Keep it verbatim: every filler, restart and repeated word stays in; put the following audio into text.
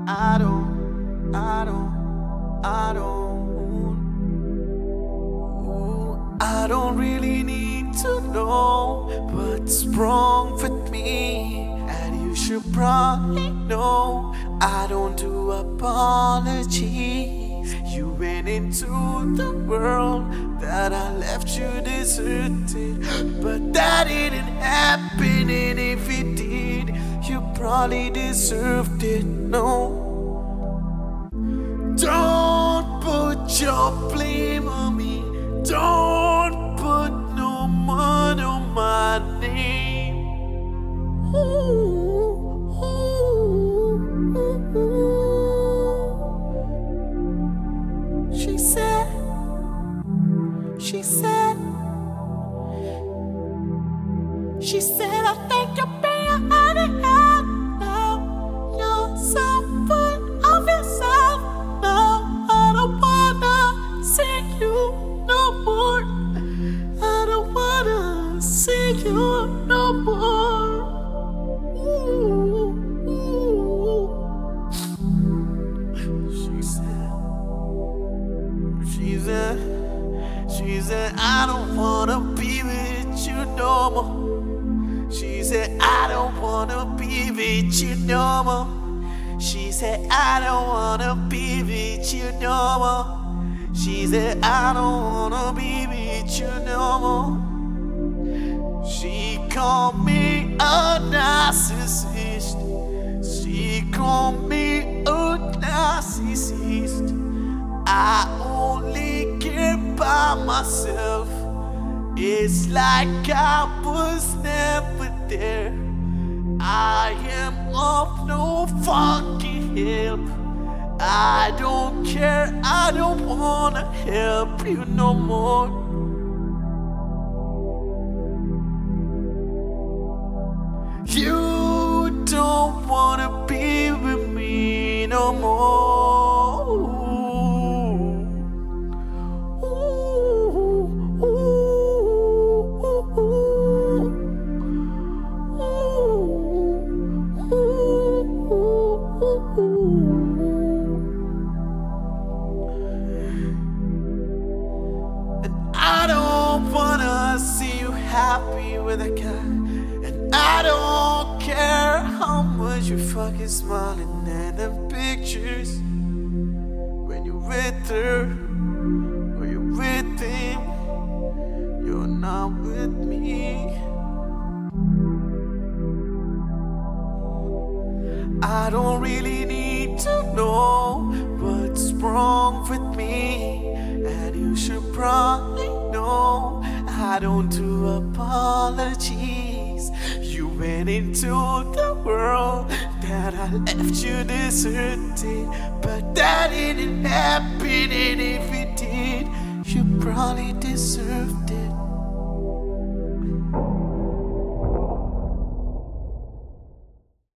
I don't, I don't, I don't. Ooh, I don't really need to know what's wrong with me. And you should probably know I don't do apologies. You went into the world that I left you deserted, but that didn't happen, and if it did, you probably deserved it. No, don't put your blame on me. Don't put no mud on my name. Ooh, ooh, ooh, ooh. She said, she said, she said, I think you're being out of hand now. You're so full of yourself now. I don't wanna see you no more. I don't wanna see you no more. Ooh, ooh. She said, she said, she said, I don't wanna be with you no more. She said, I don't wanna be with you no more. She said, I don't wanna be with you no more. She said, I don't wanna be with you no more. She called me a narcissist. She called me a narcissist. I only care about myself. It's like I was never there. I am of no fucking help. I don't care, I don't wanna help you no more. You don't wanna be with me no more. Ooh, ooh, ooh, ooh, ooh, ooh. And I don't wanna see you happy with a guy. I don't care how much you're fucking smiling at the pictures. When you're with her or you're with him, you're not with me. I don't really need to know what's wrong with me, and you should probably know I don't do apologies. You went into the world that I left you deserted, but that didn't happen, and if it did, you probably deserved it.